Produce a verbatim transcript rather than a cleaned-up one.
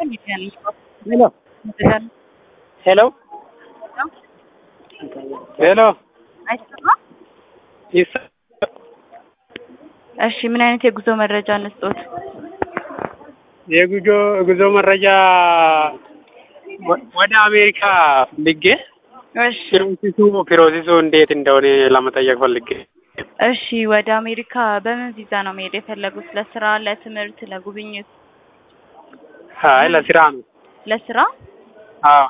Hello. Hello. Hello. Yes. እሺ ምን አይነት የጉዞ መረጃ እንስጦት? የጉዞ ጉዞ መረጃ ወደ አሜሪካ ልጌ እሺ ፕሮሰሱ ፕሮሰሱ እንዴት እንደሆነ ለመጠየቅ ፈልጌ። እሺ ወደ አሜሪካ በምን ቪዛ ነው መሄድ የፈለጉት? ለስራ፣ ለትምህርት፣ ለጉብኝት? አይ ለስራ ነው። ለስራ? አዎ